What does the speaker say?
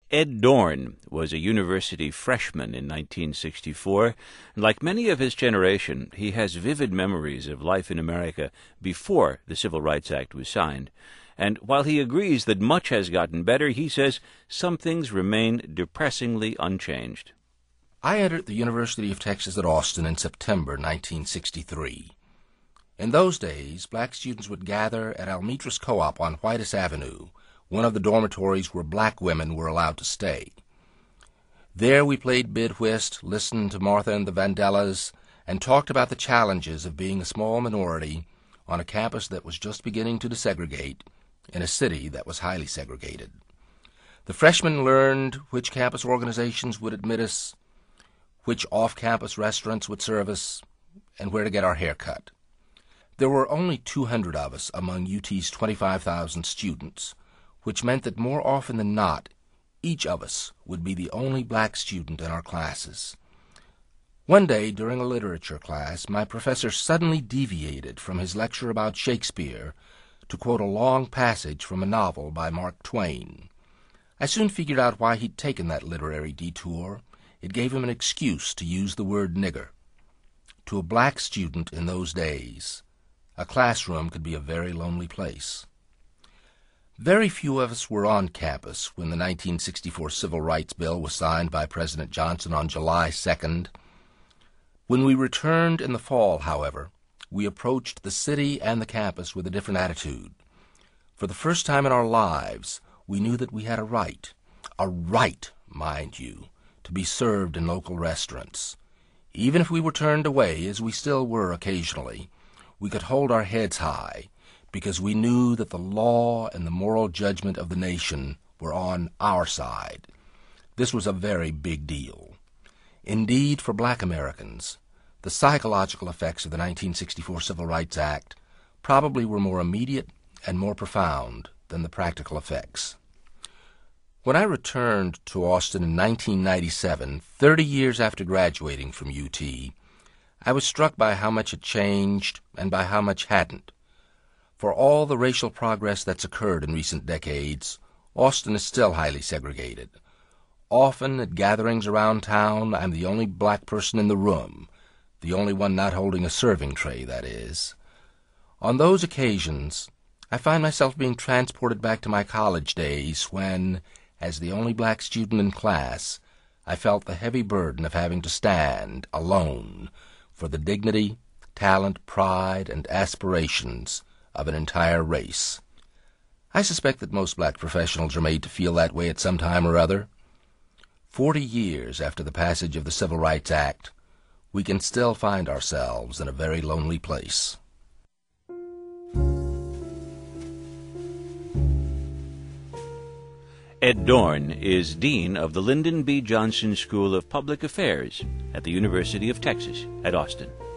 Ed Dorn was a university freshman in 1964. Like many of his generation, he has vivid memories of life in America before the Civil Rights Act was signed. And while he agrees that much has gotten better, he says some things remain depressingly unchanged. I entered the University of Texas at Austin in September 1963. In those days, black students would gather at Almetris Co-op on Whitus Avenue, one of the dormitories where black women were allowed to stay. There we played bid whist, listened to Martha and the Vandellas, and talked about the challenges of being a small minority on a campus that was just beginning to desegregate in a city that was highly segregated. The freshmen learned which campus organizations would admit us, which off-campus restaurants would serve us, and where to get our hair cut. There were only 200 of us among UT's 25,000 students, which meant that more often than not, each of us would be the only black student in our classes. One day, during a literature class, my professor suddenly deviated from his lecture about Shakespeare to quote a long passage from a novel by Mark Twain. I soon figured out why he'd taken that literary detour. It gave him an excuse to use the word nigger. To a black student in those days, a classroom could be a very lonely place. Very few of us were on campus when the 1964 Civil Rights Bill was signed by President Johnson on July 2nd. When we returned in the fall, however, we approached the city and the campus with a different attitude. For the first time in our lives, we knew that we had a right, mind you, to be served in local restaurants. Even if we were turned away, as we still were occasionally, we could hold our heads high, because we knew that the law and the moral judgment of the nation were on our side. This was a very big deal. Indeed, for black Americans, the psychological effects of the 1964 Civil Rights Act probably were more immediate and more profound than the practical effects. When I returned to Austin in 1997, 30 years after graduating from UT, I was struck by how much had changed and by how much hadn't. For all the racial progress that's occurred in recent decades, Austin is still highly segregated. Often at gatherings around town, I'm the only black person in the room, the only one not holding a serving tray, that is. On those occasions, I find myself being transported back to my college days when, as the only black student in class, I felt the heavy burden of having to stand, alone, for the dignity, talent, pride, and aspirations of an entire race. I suspect that most black professionals are made to feel that way at some time or other. 40 years after the passage of the Civil Rights Act, we can still find ourselves in a very lonely place. Ed Dorn is Dean of the Lyndon B. Johnson School of Public Affairs at the University of Texas at Austin.